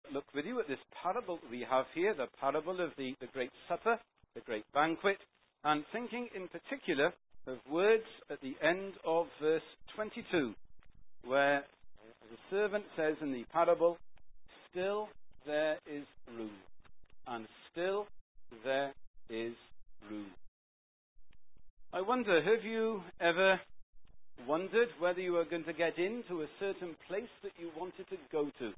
look with you at this parable we have here, the parable of the Great Supper, the Great Banquet, and thinking in particular of words at the end of verse 22, where the servant says in the parable, "Still there is room, and still there is room." I wonder, have you ever wondered whether you were going to get into a certain place that you wanted to go to?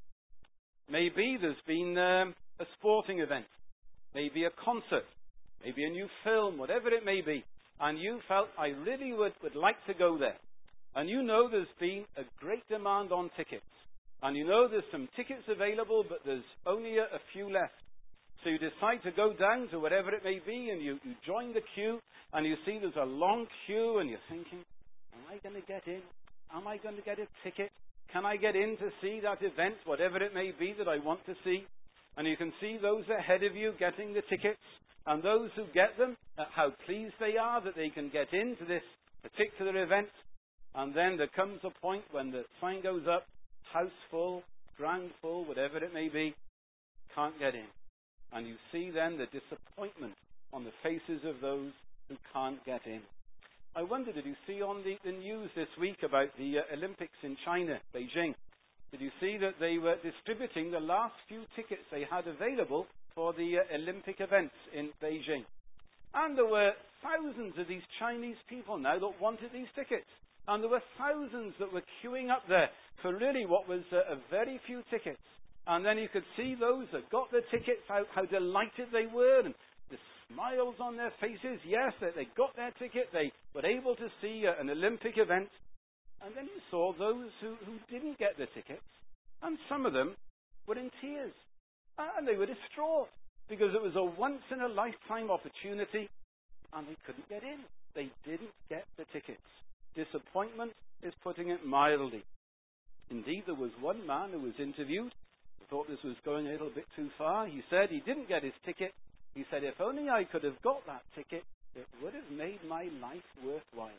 Maybe there's been a sporting event, maybe a concert, maybe a new film, whatever it may be, and you felt, I really would like to go there. And you know there's been a great demand on tickets. And you know there's some tickets available, but there's only a few left. So you decide to go down to whatever it may be, and you join the queue, and you see there's a long queue, and you're thinking, am I going to get in? Am I going to get a ticket? Can I get in to see that event, whatever it may be that I want to see? And you can see those ahead of you getting the tickets, and those who get them, how pleased they are that they can get into this particular event. And then there comes a point when the sign goes up, house full, ground full, whatever it may be, can't get in. And you see then the disappointment on the faces of those who can't get in. I wonder, did you see on the news this week about the Olympics in China, Beijing? Did you see that they were distributing the last few tickets they had available for the Olympic events in Beijing? And there were thousands of these Chinese people now that wanted these tickets. And there were thousands that were queuing up there for really what was a very few tickets. And then you could see those that got the tickets, how delighted they were, and the smiles on their faces. Yes, they got their ticket, they were able to see an Olympic event. And then you saw those who didn't get the tickets, and some of them were in tears. And they were distraught, because it was a once-in-a-lifetime opportunity, and they couldn't get in. They didn't get the tickets. Disappointment is putting it mildly. Indeed, there was one man who was interviewed who thought this was going a little bit too far. He said he didn't get his ticket. He said, if only I could have got that ticket, it would have made my life worthwhile.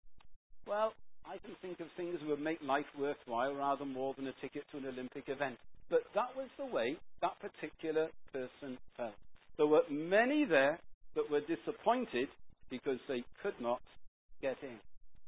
Well, I can think of things that would make life worthwhile rather more than a ticket to an Olympic event. But that was the way that particular person felt. There were many there that were disappointed because they could not get in.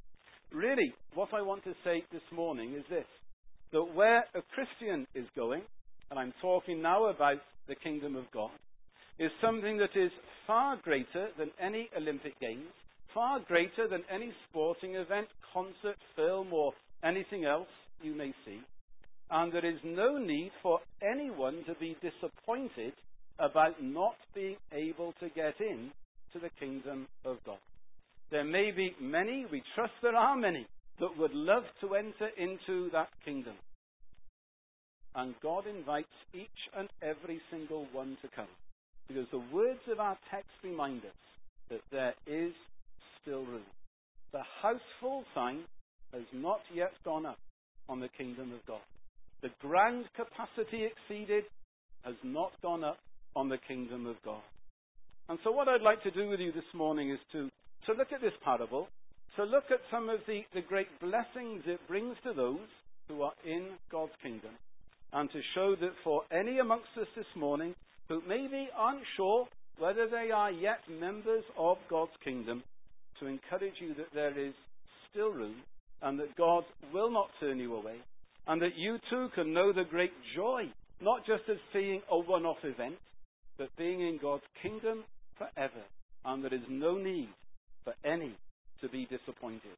Really, what I want to say this morning is this, that where a Christian is going, and I'm talking now about the kingdom of God, is something that is far greater than any Olympic Games, far greater than any sporting event, concert, film, or anything else you may see. And there is no need for anyone to be disappointed about not being able to get in to the kingdom of God. There may be many, we trust there are many, that would love to enter into that kingdom. And God invites each and every single one to come. Because the words of our text remind us that there is still room. The house full sign has not yet gone up on the kingdom of God. The grand capacity exceeded has not gone up on the kingdom of God. And so what I'd like to do with you this morning is to look at this parable, to look at some of the great blessings it brings to those who are in God's kingdom, and to show that for any amongst us this morning who maybe aren't sure whether they are yet members of God's kingdom, to encourage you that there is still room, and that God will not turn you away, and that you too can know the great joy, not just of seeing a one-off event, but being in God's kingdom forever, and there is no need for any to be disappointed.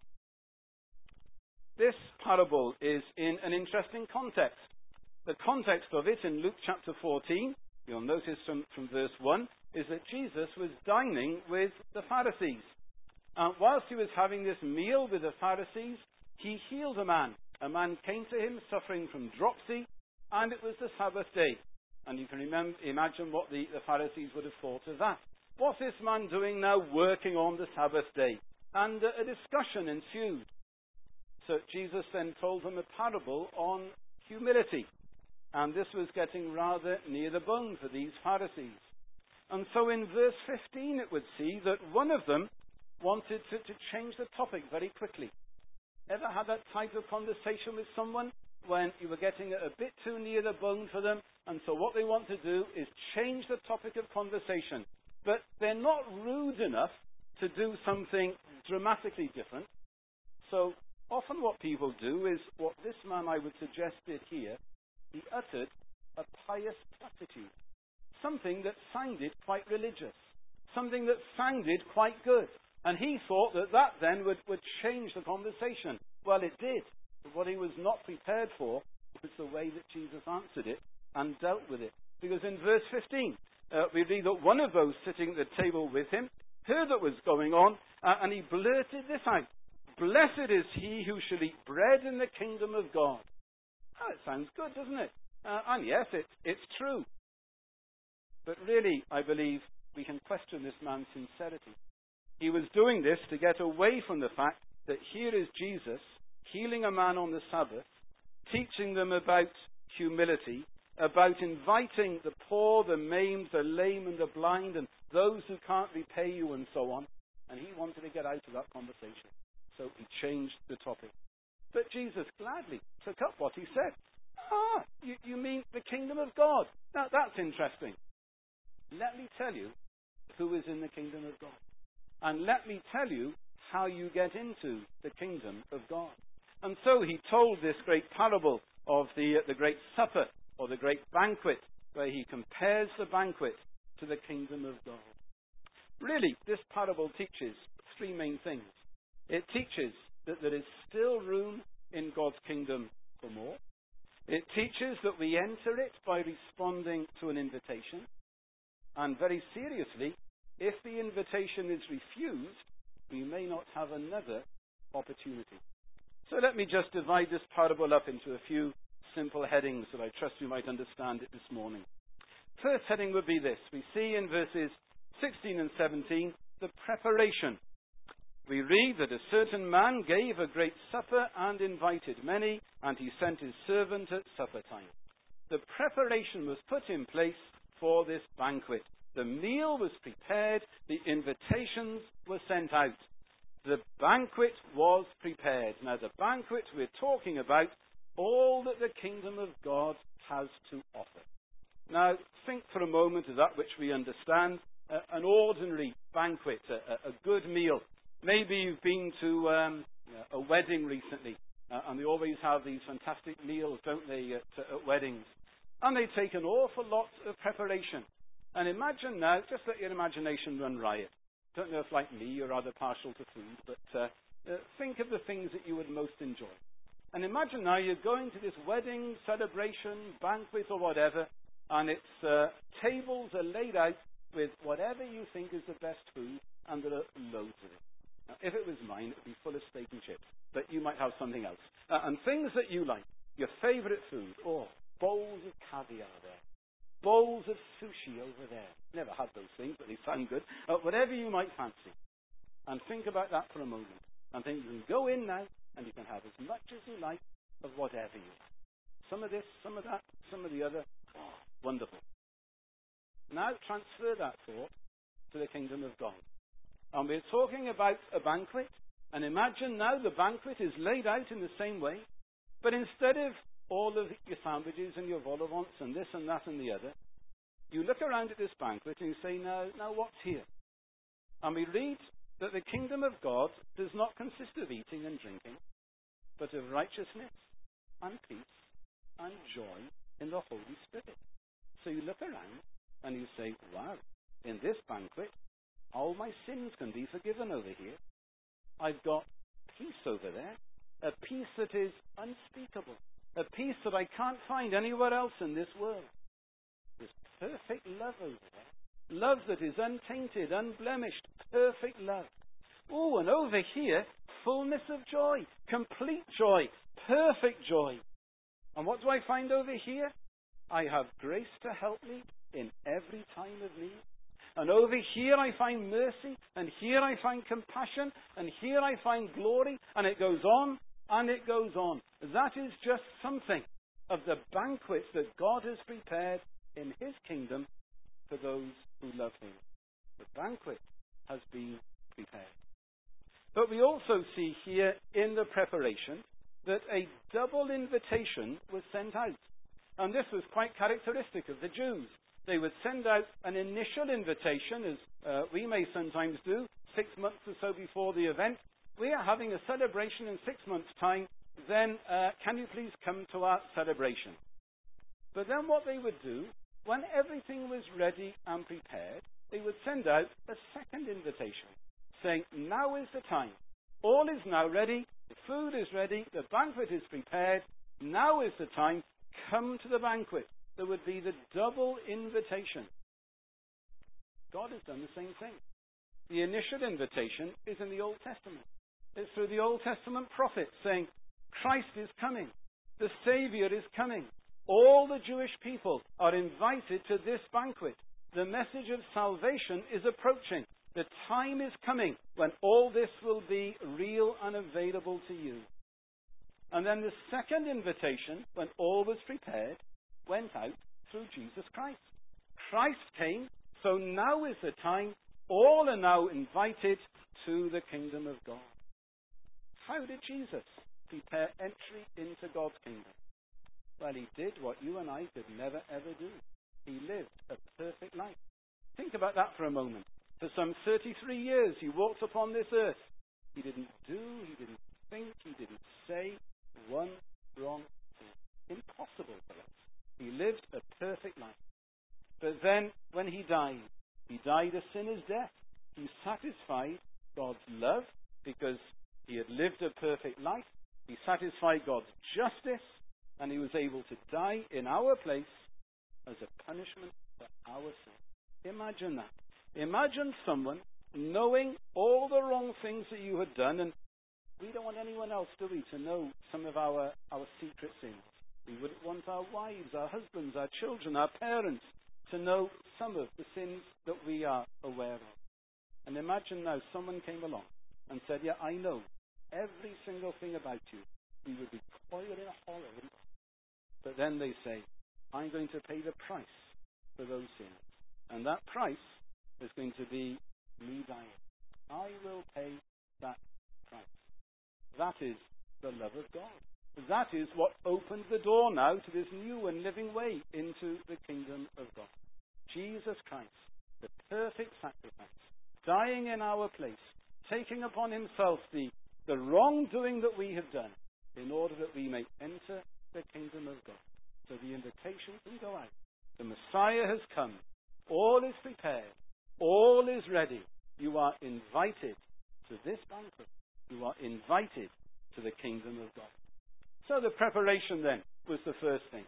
This parable is in an interesting context. The context of it in Luke chapter 14, you'll notice from verse 1, is that Jesus was dining with the Pharisees. Whilst he was having this meal with the Pharisees, he healed a man. A man came to him suffering from dropsy, and it was the Sabbath day. And you can imagine what the Pharisees would have thought of that. What's this man doing now working on the Sabbath day? And a discussion ensued. So Jesus then told them a parable on humility. And this was getting rather near the bone for these Pharisees. And so in verse 15 it would see that one of them wanted to change the topic very quickly. Ever had that type of conversation with someone when you were getting a bit too near the bone for them And so what they want to do is change the topic of conversation. But they're not rude enough to do something dramatically different. So often what people do is what this man, I would suggest, did here. He uttered a pious platitude. Something that sounded quite religious. Something that sounded quite good. And he thought that that then would change the conversation. Well, it did. But what he was not prepared for was the way that Jesus answered it and dealt with it. Because in verse 15, we read that one of those sitting at the table with him heard what was going on, and he blurted this out. Blessed is he who shall eat bread in the kingdom of God. Oh, it sounds good, doesn't it? And yes, it's true. But really, I believe we can question this man's sincerity. He was doing this to get away from the fact that here is Jesus healing a man on the Sabbath, teaching them about humility, about inviting the poor, the maimed, the lame and the blind and those who can't repay you and so on. And he wanted to get out of that conversation. So he changed the topic. But Jesus gladly took up what he said. You mean the kingdom of God? Now that's interesting. Let me tell you who is in the kingdom of God. And let me tell you how you get into the kingdom of God. And so he told this great parable of the great supper or the great banquet, where he compares the banquet to the kingdom of God. Really, this parable teaches three main things. It teaches that there is still room in God's kingdom for more. It teaches that we enter it by responding to an invitation. And very seriously, if the invitation is refused, we may not have another opportunity. So let me just divide this parable up into a few simple headings that I trust you might understand it this morning. First heading would be this. We see in verses 16 and 17 the preparation. We read that a certain man gave a great supper and invited many, and he sent his servant at supper time. The preparation was put in place for this banquet. The meal was prepared, the invitations were sent out. The banquet was prepared. Now the banquet we're talking about, all that the kingdom of God has to offer. Now think for a moment of that which we understand, an ordinary banquet, a good meal. Maybe you've been to a wedding recently, and they always have these fantastic meals, don't they, at weddings. And they take an awful lot of preparation. And imagine now, just let your imagination run riot. Don't know if, like me, you're rather partial to food, but think of the things that you would most enjoy. And imagine now you're going to this wedding, celebration, banquet or whatever, and its tables are laid out with whatever you think is the best food, and there are loads of it. Now, if it was mine, it would be full of steak and chips, but you might have something else. And things that you like, your favourite food, bowls of caviar there. Bowls of sushi over there. Never had those things, but they sound good. Whatever you might fancy. And think about that for a moment. And think you can go in now, and you can have as much as you like of whatever you like. Some of this, some of that, some of the other. Wonderful. Now transfer that thought to the kingdom of God. And we're talking about a banquet. And imagine now the banquet is laid out in the same way. But instead of all of your sandwiches and your vol au vents and this and that and the other, you look around at this banquet and you say, now what's here? And we read that the kingdom of God does not consist of eating and drinking, but of righteousness and peace and joy in the Holy Spirit. So you look around and you say, wow, in this banquet, all my sins can be forgiven over here. I've got peace over there, a peace that is unspeakable. A peace that I can't find anywhere else in this world. There's perfect love over there. Love that is untainted, unblemished, perfect love. Oh, and over here, fullness of joy, complete joy, perfect joy. And what do I find over here? I have grace to help me in every time of need. And over here I find mercy, and here I find compassion, and here I find glory, and it goes on. And it goes on. That is just something of the banquet that God has prepared in his kingdom for those who love him. The banquet has been prepared. But we also see here in the preparation that a double invitation was sent out. And this was quite characteristic of the Jews. They would send out an initial invitation, as we may sometimes do, 6 months or so before the event. We are having a celebration in 6 months' time. Then can you please come to our celebration? But then what they would do, when everything was ready and prepared, they would send out a second invitation, saying, now is the time. All is now ready. The food is ready. The banquet is prepared. Now is the time. Come to the banquet. There would be the double invitation. God has done the same thing. The initial invitation is in the Old Testament. It's through the Old Testament prophets saying, Christ is coming. The Savior is coming. All the Jewish people are invited to this banquet. The message of salvation is approaching. The time is coming when all this will be real and available to you. And then the second invitation, when all was prepared, went out through Jesus Christ. Christ came, so now is the time. All are now invited to the kingdom of God. How did Jesus prepare entry into God's kingdom? Well, he did what you and I could never ever do. He lived a perfect life. Think about that for a moment. For some 33 years, he walked upon this earth. He didn't do, he didn't think, he didn't say one wrong thing. Impossible for us. He lived a perfect life. But then, when he died a sinner's death. He satisfied God's love because he had lived a perfect life. He satisfied God's justice, and he was able to die in our place as a punishment for our sin. Imagine that. Imagine someone knowing all the wrong things that you had done, and we don't want anyone else, do we, to know some of our secret sins. We wouldn't want our wives, our husbands, our children, our parents to know some of the sins that we are aware of. And imagine now someone came along and said, yeah, I know every single thing about you. We would be quiet in horror, wouldn't we? But then they say, I'm going to pay the price for those sins. And that price is going to be me dying. I will pay that price. That is the love of God. That is what opens the door now to this new and living way into the kingdom of God. Jesus Christ, the perfect sacrifice, dying in our place, taking upon himself the wrongdoing that we have done in order that we may enter the kingdom of God. So the invitation can go out. The Messiah has come. All is prepared. All is ready. You are invited to this banquet. You are invited to the kingdom of God. So the preparation then was the first thing.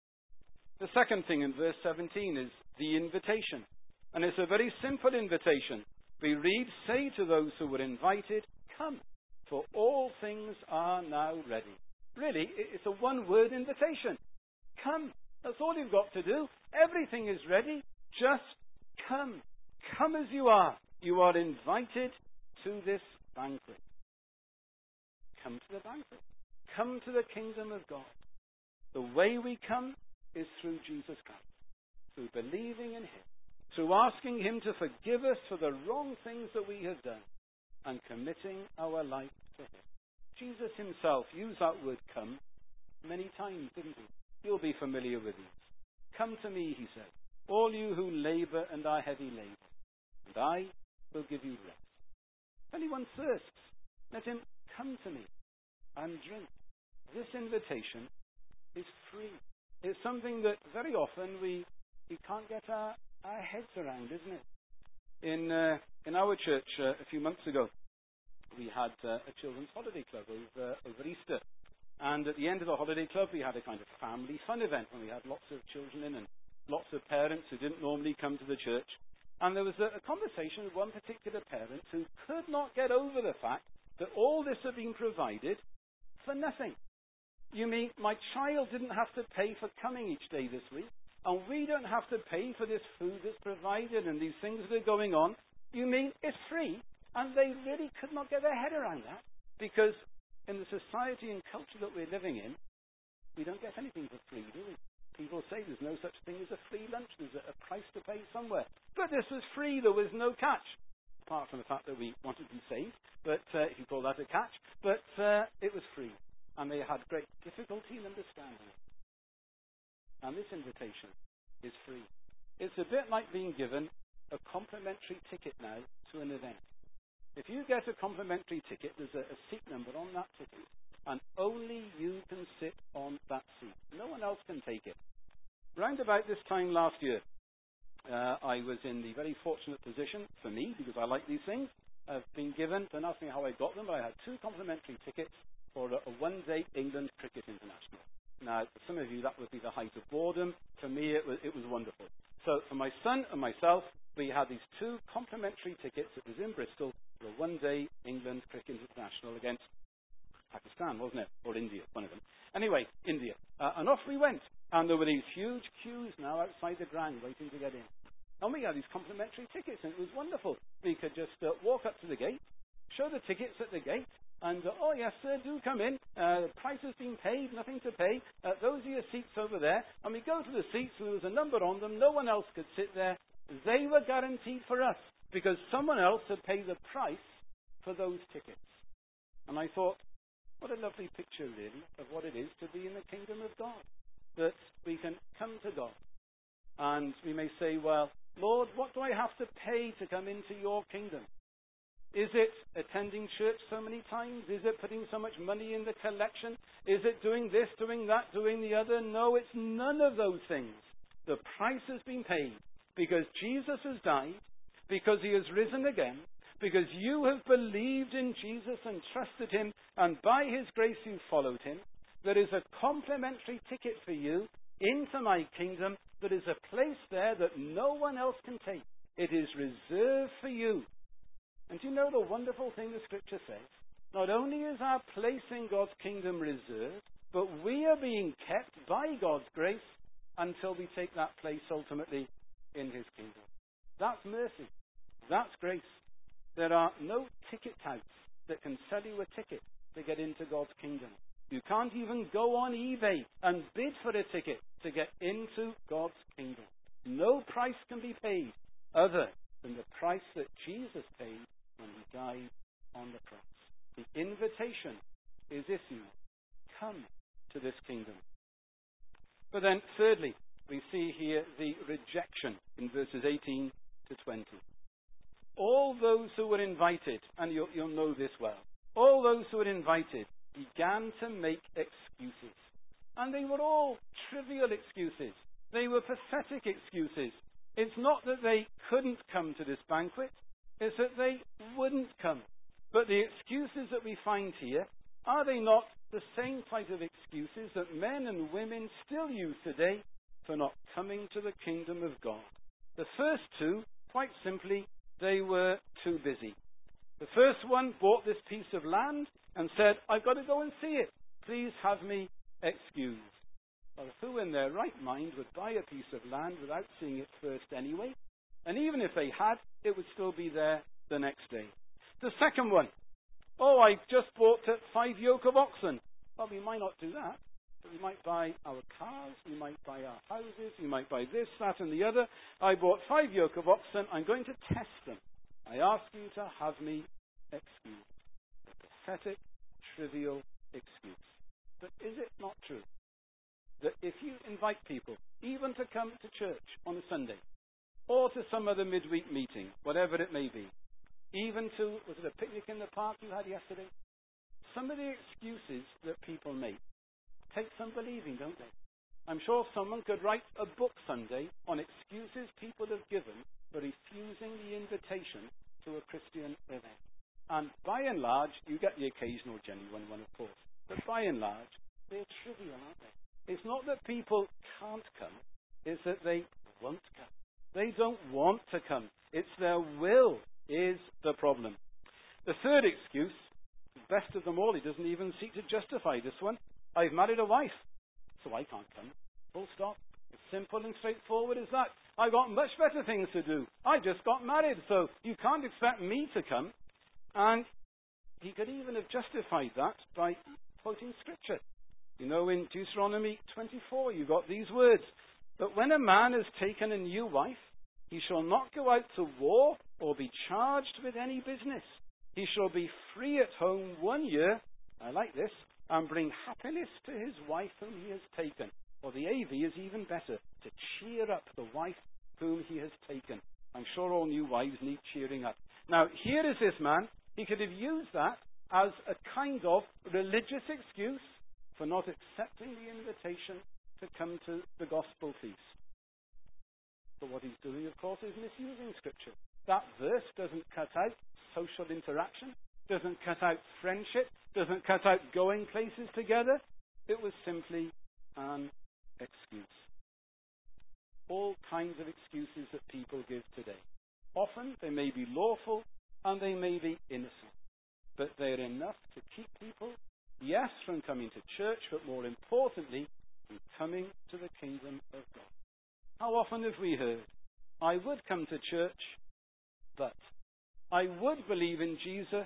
The second thing in verse 17 is the invitation. And it's a very simple invitation. We read, say to those who were invited, come, for all things are now ready. Really, it's a one-word invitation. Come. That's all you've got to do. Everything is ready. Just come. Come as you are. You are invited to this banquet. Come to the banquet. Come to the kingdom of God. The way we come is through Jesus Christ, through believing in him, through asking him to forgive us for the wrong things that we have done, and committing our life to him. Jesus himself used that word come many times, didn't he? You'll be familiar with these. Come to me, he said, all you who labor and are heavy laden, and I will give you rest. If anyone thirsts, let him come to me and drink. This invitation is free. It's something that very often we can't get our heads around, isn't it? In our church a few months ago, we had a children's holiday club over Easter. And at the end of the holiday club, we had a kind of family fun event when we had lots of children in and lots of parents who didn't normally come to the church. And there was a conversation with one particular parent who could not get over the fact that all this had been provided for nothing. You mean my child didn't have to pay for coming each day this week, and we don't have to pay for this food that's provided and these things that are going on? You mean it's free? And they really could not get their head around that, because in the society and culture that we're living in, we don't get anything for free, do we? People say there's no such thing as a free lunch. There's a price to pay somewhere. But this was free. There was no catch, apart from the fact that we wanted to be saved, but if you call that a catch. But it was free, and they had great difficulty in understanding it. And this invitation is free. It's a bit like being given a complimentary ticket now to an event. If you get a complimentary ticket, there's a seat number on that ticket, and only you can sit on that seat. No one else can take it. Round about this time last year, I was in the very fortunate position, for me, because I like these things, I've been given, don't ask me how I got them, but I had 2 complimentary tickets for a one-day England Cricket International. Now, for some of you, that would be the height of boredom. For me, it was wonderful. So for my son and myself, we had these 2 complimentary tickets. It was in Bristol for a one-day England Cricket International against Pakistan, wasn't it? Or India, one of them. Anyway, India. And off we went. And there were these huge queues now outside the ground waiting to get in. And we had these complimentary tickets, and it was wonderful. We could just walk up to the gate, show the tickets at the gate, and, oh yes sir, do come in. The price has been paid, nothing to pay. Those are your seats over there. And we go to the seats, and there was a number on them. No one else could sit there. They were guaranteed for us, because someone else had paid the price for those tickets. And I thought, what a lovely picture, really, of what it is to be in the kingdom of God. That we can come to God. And we may say, well, Lord, what do I have to pay to come into your kingdom? Is it attending church so many times? Is it putting so much money in the collection? Is it doing this, doing that, doing the other? No, it's none of those things. The price has been paid because Jesus has died, because he has risen again, because you have believed in Jesus and trusted him, and by his grace you followed him. There is a complimentary ticket for you into my kingdom. There is a place there that no one else can take. It is reserved for you. And do you know the wonderful thing the scripture says? Not only is our place in God's kingdom reserved, but we are being kept by God's grace until we take that place ultimately in his kingdom. That's mercy. That's grace. There are no ticket touts that can sell you a ticket to get into God's kingdom. You can't even go on eBay and bid for a ticket to get into God's kingdom. No price can be paid other than the price that Jesus paid when he died on the cross. The invitation is issued. Come to this kingdom. But then, thirdly, we see here the rejection in verses 18 to 20. All those who were invited, and you'll know this well, all those who were invited began to make excuses. And they were all trivial excuses. They were pathetic excuses. It's not that they couldn't come to this banquet, it's that they wouldn't come. But the excuses that we find here, are they not the same type of excuses that men and women still use today for not coming to the kingdom of God? The first 2, quite simply, they were too busy. The first one bought this piece of land and said, I've got to go and see it. Please have me excused. Well, who in their right mind would buy a piece of land without seeing it first anyway? And even if they had, it would still be there the next day. The second one, I just bought 5 yoke of oxen. Well, we might not do that. But we might buy our cars, we might buy our houses, we might buy this, that and the other. I bought 5 yoke of oxen. I'm going to test them. I ask you to have me excused. A pathetic, trivial excuse. But is it not true that if you invite people, even to come to church on a Sunday, or to some other midweek meeting, whatever it may be, even to, was it a picnic in the park you had yesterday? Some of the excuses that people make take some believing, don't they? I'm sure someone could write a book someday on excuses people have given for refusing the invitation to a Christian event. And by and large, you get the occasional genuine one, of course. But by and large, they're trivial, aren't they? It's not that people can't come, it's that they won't come. They don't want to come. It's their will is the problem. The third excuse, best of them all, he doesn't even seek to justify this one. I've married a wife, so I can't come. Full stop. As simple and straightforward as that. I've got much better things to do. I just got married, so you can't expect me to come. And he could even have justified that by quoting scripture. You know, in Deuteronomy 24, you got these words. But when a man has taken a new wife, he shall not go out to war or be charged with any business. He shall be free at home 1 year, I like this, and bring happiness to his wife whom he has taken. Or the AV is even better, to cheer up the wife whom he has taken. I'm sure all new wives need cheering up. Now, here is this man. He could have used that as a kind of religious excuse for not accepting the invitation to come to the gospel feast. But what he's doing, of course, is misusing Scripture. That verse doesn't cut out social interaction, doesn't cut out friendship, doesn't cut out going places together. It was simply an excuse. All kinds of excuses that people give today. Often they may be lawful and they may be innocent, but they're enough to keep people, yes, from coming to church, but more importantly, from coming to the kingdom of God. How often have we heard, I would come to church, but I would believe in Jesus,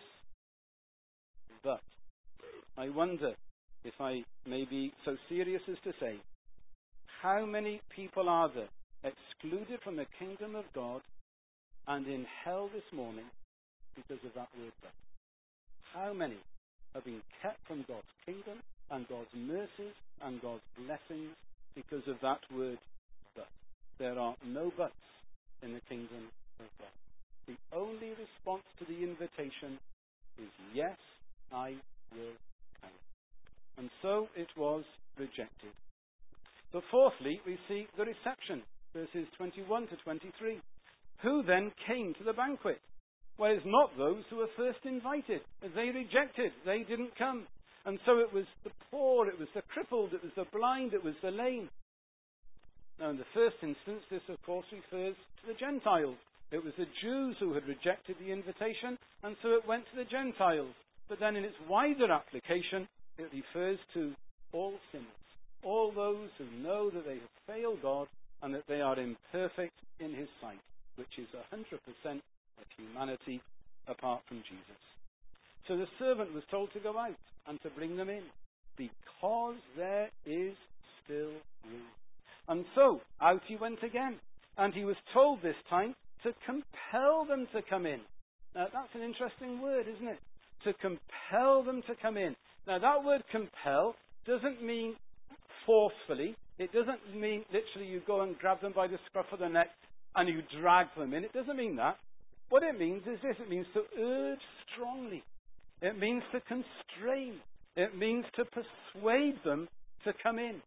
but I wonder if I may be so serious as to say, how many people are there excluded from the kingdom of God and in hell this morning because of that word but? How many have been kept from God's kingdom and God's mercies and God's blessings because of that word but? There are no buts in the kingdom of God. The only response to the invitation is yes, I will come. And so it was rejected. But fourthly, we see the reception, verses 21 to 23. Who then came to the banquet? Well, it's not those who were first invited. They rejected. They didn't come. And so it was the poor, it was the crippled, it was the blind, it was the lame. Now, in the first instance, this, of course, refers to the Gentiles. It was the Jews who had rejected the invitation, and so it went to the Gentiles. But then in its wider application, it refers to all sinners, all those who know that they have failed God and that they are imperfect in his sight, which is 100% of humanity apart from Jesus. So the servant was told to go out and to bring them in, because there is still room. And so out he went again, and he was told this time to compel them to come in. Now that's an interesting word, isn't it? To compel them to come in. Now that word compel doesn't mean forcefully. It doesn't mean literally you go and grab them by the scruff of the neck and you drag them in. It doesn't mean that. What it means is this. It means to urge strongly. It means to constrain. It means to persuade them to come in.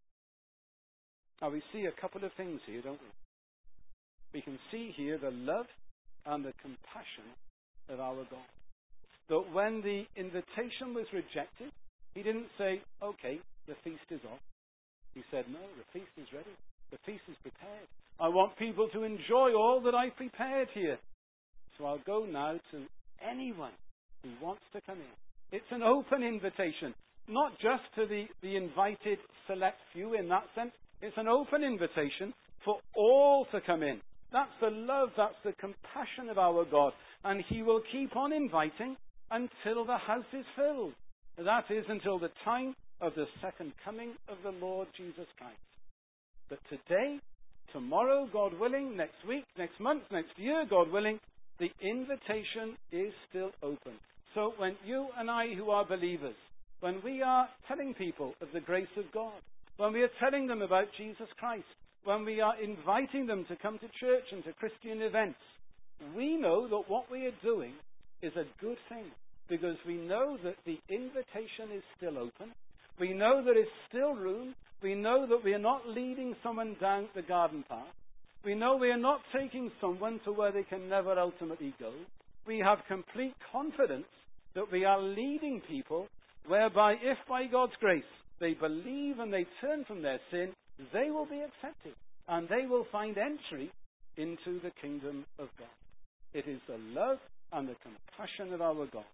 Now we see a couple of things here, don't we? We can see here the love and the compassion of our God. That when the invitation was rejected, he didn't say, okay, the feast is off. He said, no, the feast is ready. The feast is prepared. I want people to enjoy all that I've prepared here. So I'll go now to anyone who wants to come in. It's an open invitation, not just to the invited select few in that sense. It's an open invitation for all to come in. That's the love, that's the compassion of our God. And he will keep on inviting until the house is filled. That is, until the time of the second coming of the Lord Jesus Christ. But today, tomorrow, God willing, next week, next month, next year, God willing, the invitation is still open. So when you and I who are believers, when we are telling people of the grace of God, when we are telling them about Jesus Christ, when we are inviting them to come to church and to Christian events, we know that what we are doing is a good thing, because we know that the invitation is still open. We know there is still room. We know that we are not leading someone down the garden path. We know we are not taking someone to where they can never ultimately go. We have complete confidence that we are leading people whereby, if by God's grace they believe and they turn from their sin, they will be accepted and they will find entry into the kingdom of God. It is the love and the compassion of our God.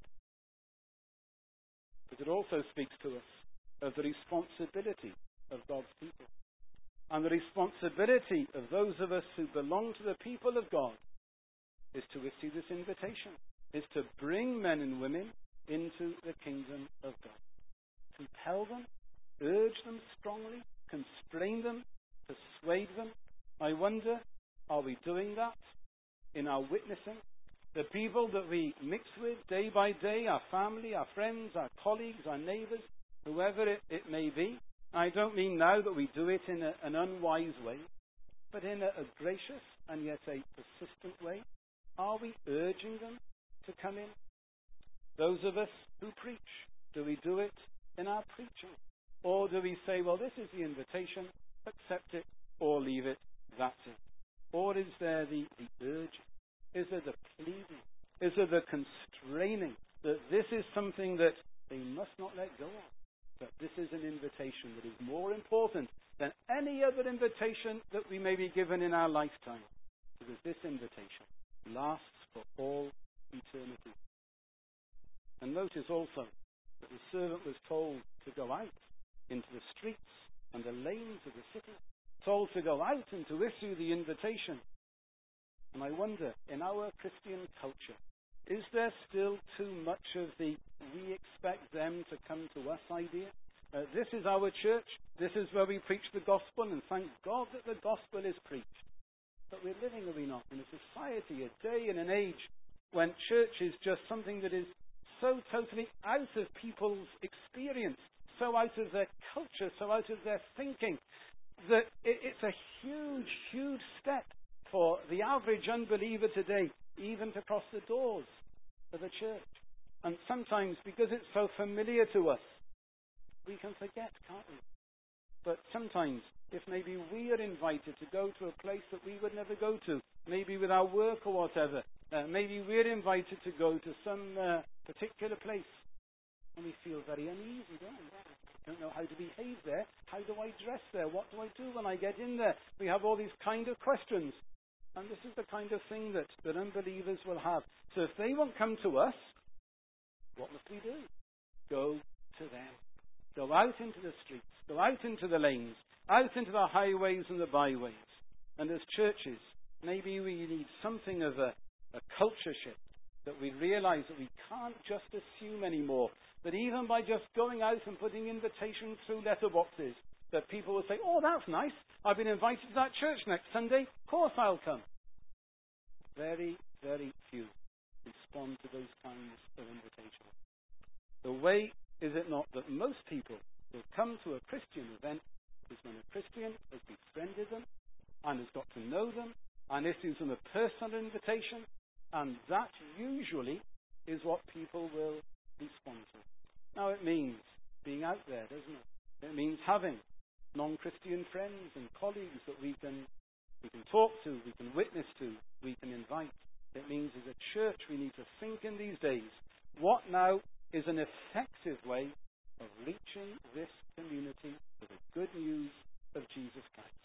But it also speaks to us of the responsibility of God's people. And the responsibility of those of us who belong to the people of God is to receive this invitation, is to bring men and women into the kingdom of God. Compel them, urge them strongly, constrain them, persuade them. I wonder, are we doing that in our witnessing? The people that we mix with day by day, our family, our friends, our colleagues, our neighbours, whoever it may be, I don't mean now that we do it in an unwise way, but in a gracious and yet a persistent way. Are we urging them to come in? Those of us who preach, do we do it in our preaching? Or do we say, well, this is the invitation, accept it or leave it, that's it? Or is there the urging? Is there the pleading? Is there the constraining that this is something that they must not let go of? That this is an invitation that is more important than any other invitation that we may be given in our lifetime. Because this invitation lasts for all eternity. And notice also that the servant was told to go out into the streets and the lanes of the city, told to go out and to issue the invitation. And I wonder, in our Christian culture, is there still too much of the we expect them to come to us idea? This is our church, this is where we preach the gospel, and thank God that the gospel is preached. But we're living, are we not, in a society, a day and an age, when church is just something that is so totally out of people's experience, so out of their culture, so out of their thinking, that it's a huge, huge step for the average unbeliever today, even to cross the doors of a church. And sometimes, because it's so familiar to us, we can forget, can't we? But sometimes, if maybe we are invited to go to a place that we would never go to, maybe with our work or whatever, maybe we're invited to go to some particular place, and we feel very uneasy, don't we? I don't know how to behave there. How do I dress there? What do I do when I get in there? We have all these kind of questions. And this is the kind of thing that unbelievers will have. So if they won't come to us, what must we do? Go to them. Go out into the streets. Go out into the lanes. Out into the highways and the byways. And as churches, maybe we need something of a culture shift. That we realize that we can't just assume anymore. That even by just going out and putting invitations through letterboxes, that people will say, oh, that's nice. I've been invited to that church next Sunday. Of course I'll come. Very, very few respond to those kinds of invitations. The way, is it not, that most people will come to a Christian event is when a Christian has befriended them and has got to know them and issues them a personal invitation, and that usually is what people will respond to. Now it means being out there, doesn't it? It means having non-Christian friends and colleagues that we can talk to, we can witness to, we can invite. It means as a church we need to think in these days, what now is an effective way of reaching this community with the good news of Jesus Christ.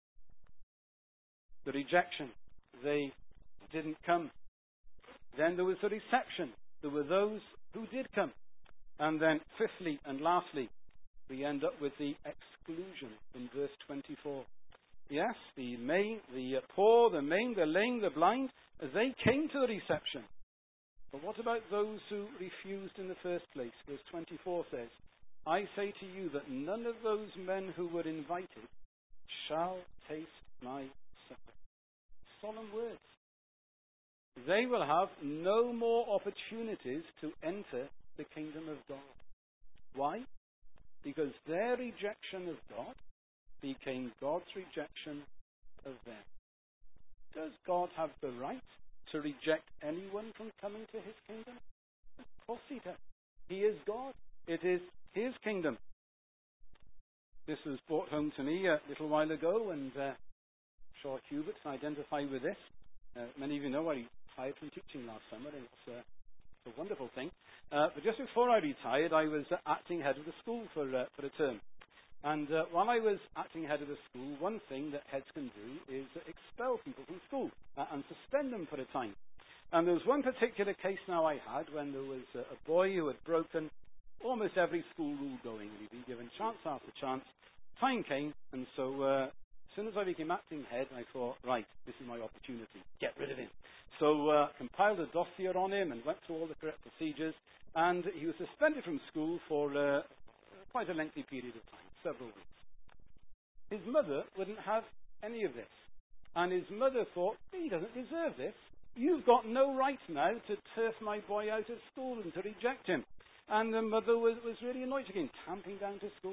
The rejection, they didn't come. Then there was the reception. There were those who did come. And then fifthly and lastly, we end up with the exclusion in verse 24. Yes, the poor, the maimed, the lame, the blind, they came to the reception. But what about those who refused in the first place? Verse 24 says, I say to you that none of those men who were invited shall taste my supper. Solemn words. They will have no more opportunities to enter the kingdom of God. Why? Because their rejection of God became God's rejection of them. Does God have the right to reject anyone from coming to his kingdom? Of course he does. He is God. It is his kingdom. This was brought home to me a little while ago, and I'm sure Hubert can identify with this. Many of you know I retired from teaching last summer, and it's a wonderful thing. But just before I retired, I was acting head of the school for a term. And while I was acting head of the school, one thing that heads can do is expel people from school and suspend them for a time. And there was one particular case now I had when there was a boy who had broken almost every school rule going. He'd been given chance after chance. Time came, and so as soon as I became acting head, I thought, right, this is my opportunity. Get rid of him. So compiled a dossier on him and went through all the correct procedures, and he was suspended from school for quite a lengthy period of time, several weeks. His mother wouldn't have any of this. And his mother thought, he doesn't deserve this. You've got no right now to turf my boy out of school and to reject him. And the mother was really annoyed again, tamping down to school.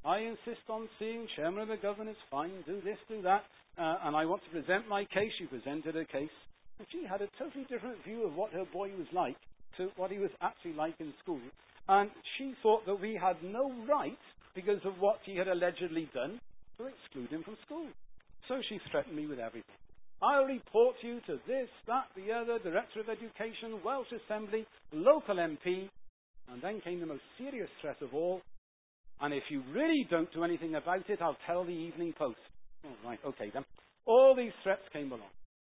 I insist on seeing Chairman of the Governance, fine, do this, do that, and I want to present my case. She presented her case, and she had a totally different view of what her boy was like to what he was actually like in school. And she thought that we had no right, because of what he had allegedly done, to exclude him from school. So she threatened me with everything. I'll report you to this, that, the other, Director of Education, Welsh Assembly, local MP, and then came the most serious threat of all, and if you really don't do anything about it, I'll tell the Evening Post. Oh, right, okay then. All these threats came along.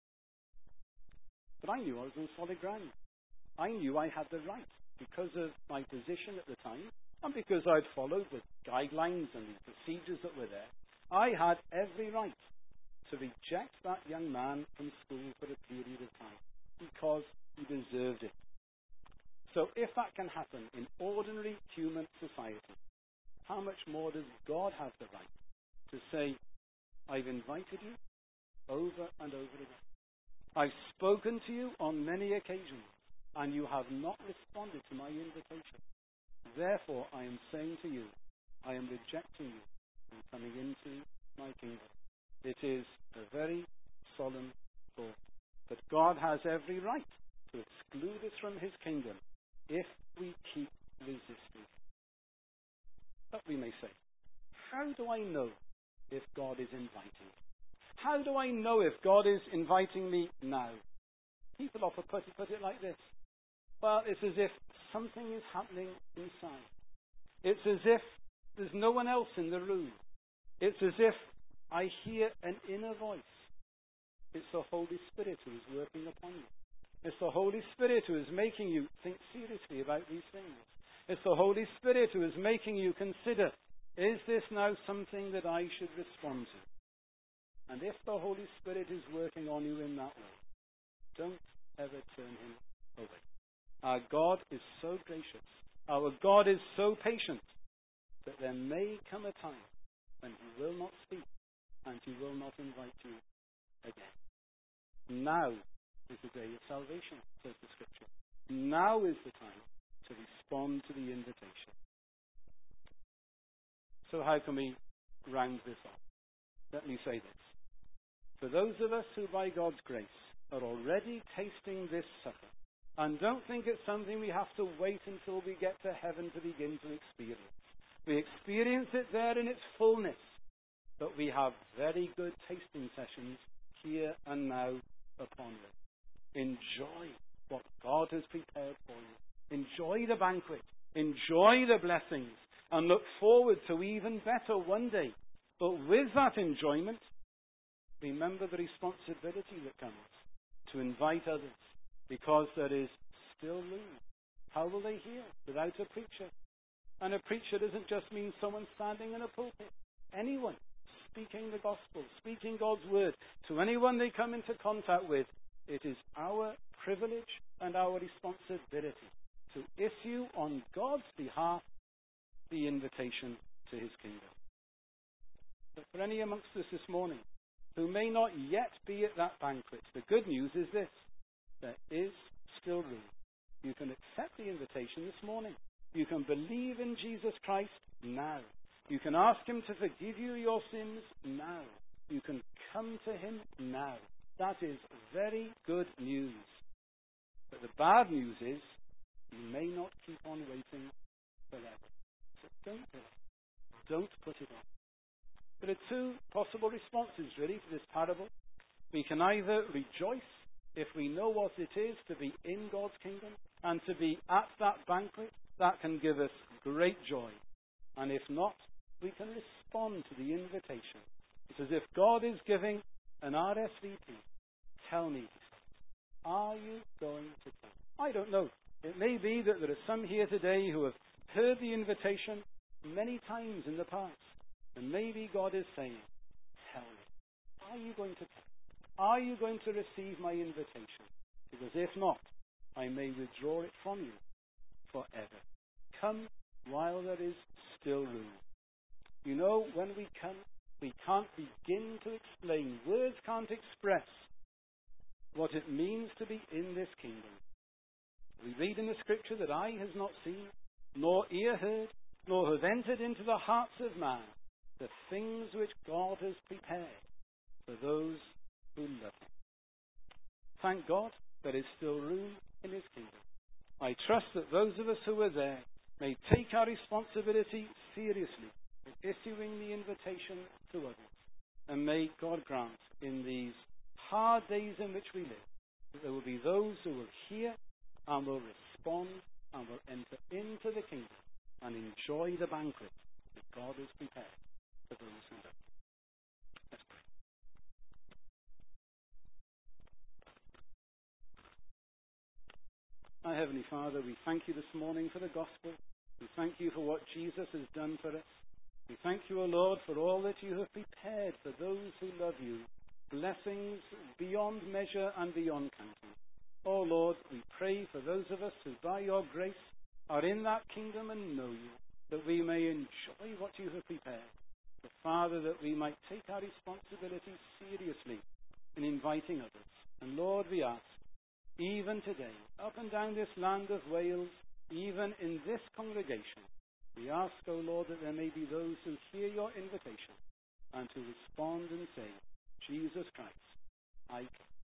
But I knew I was on solid ground. I knew I had the right, because of my position at the time, and because I'd followed the guidelines and the procedures that were there. I had every right to reject that young man from school for a period of time, because he deserved it. So if that can happen in ordinary human society, how much more does God have the right to say, I've invited you over and over again. I've spoken to you on many occasions, and you have not responded to my invitation. Therefore, I am saying to you, I am rejecting you from coming into my kingdom. It is a very solemn thought. But God has every right to exclude us from his kingdom if we keep resisting. But we may say, how do I know if God is inviting? How do I know if God is inviting me now? People often put it like this. Well, it's as if something is happening inside. It's as if there's no one else in the room. It's as if I hear an inner voice. It's the Holy Spirit who is working upon you. It's the Holy Spirit who is making you think seriously about these things. It's the Holy Spirit who is making you consider, is this now something that I should respond to? And if the Holy Spirit is working on you in that way, don't ever turn him away. Our God is so gracious. Our God is so patient that there may come a time when he will not speak and he will not invite you again. Now is the day of salvation, says the Scripture. Now is the time to respond to the invitation. So how can we round this off? Let me say this. For those of us who by God's grace are already tasting this supper, and don't think it's something we have to wait until we get to heaven to begin to experience. We experience it there in its fullness, but we have very good tasting sessions here and now upon it. Enjoy what God has prepared for you. Enjoy the banquet. Enjoy the blessings. And look forward to even better one day. But with that enjoyment, remember the responsibility that comes to invite others, because there is still room. How will they hear without a preacher? And a preacher doesn't just mean someone standing in a pulpit. Anyone speaking the gospel, speaking God's word to anyone they come into contact with, it is our privilege and our responsibility to issue on God's behalf the invitation to his kingdom. But for any amongst us this morning who may not yet be at that banquet, the good news is this: there is still room. You can accept the invitation this morning. You can believe in Jesus Christ now. You can ask him to forgive you your sins now. You can come to him now. That is very good news. But the bad news is you may not keep on waiting forever. So don't do it. Don't put it off. There are two possible responses really to this parable. We can either rejoice if we know what it is to be in God's kingdom and to be at that banquet. That can give us great joy. And if not, we can respond to the invitation. It's as if God is giving an RSVP. Tell me, are you going to come? I don't know. It may be that there are some here today who have heard the invitation many times in the past. And maybe God is saying, tell me, are you going to come? Are you going to receive my invitation? Because if not, I may withdraw it from you forever. Come while there is still room. You know, when we come, we can't begin to explain. Words can't express what it means to be in this kingdom. We read in the Scripture that eye has not seen, nor ear heard, nor have entered into the hearts of man the things which God has prepared for those who love him. Thank God there is still room in his kingdom. I trust that those of us who are there may take our responsibility seriously in issuing the invitation to others. And may God grant in these hard days in which we live that there will be those who will hear and will respond and will enter into the kingdom and enjoy the banquet that God has prepared for those who love him. Let's pray. Our Heavenly Father, we thank you this morning for the gospel. We thank you for what Jesus has done for us. We thank you, O Lord, for all that you have prepared for those who love you, blessings beyond measure and beyond counting. O Lord, we pray for those of us who by your grace are in that kingdom and know you, that we may enjoy what you have prepared. But Father, that we might take our responsibility seriously in inviting others. And Lord, we ask, even today, up and down this land of Wales, even in this congregation, we ask, O Lord, that there may be those who hear your invitation and to respond and say, Jesus Christ, I come.